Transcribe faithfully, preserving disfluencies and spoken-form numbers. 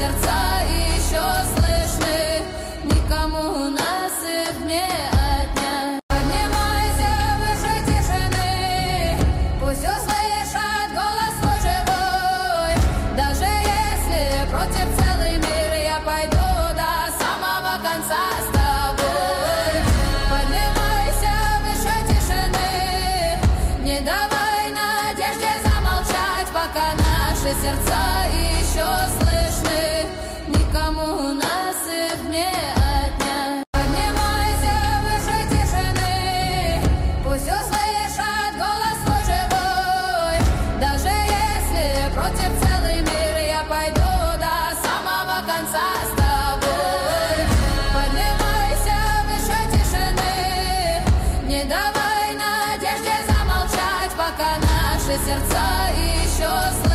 сердца еще слышны, никому насыпь не отнять. Поднимайся выше тишины, пусть услышат голос свой живой. Даже если против целый мир, я пойду до самого конца с тобой. Поднимайся выше тишины, не давай надежде замолчать, пока наши сердца еще слышны, никому насыпь не отнять. Поднимайся выше тишины, пусть услышат голос свой живой. Даже если против целый мир, я пойду до самого конца с тобой. Поднимайся выше тишины, не давай надежде замолчать, пока наши сердца еще слышны.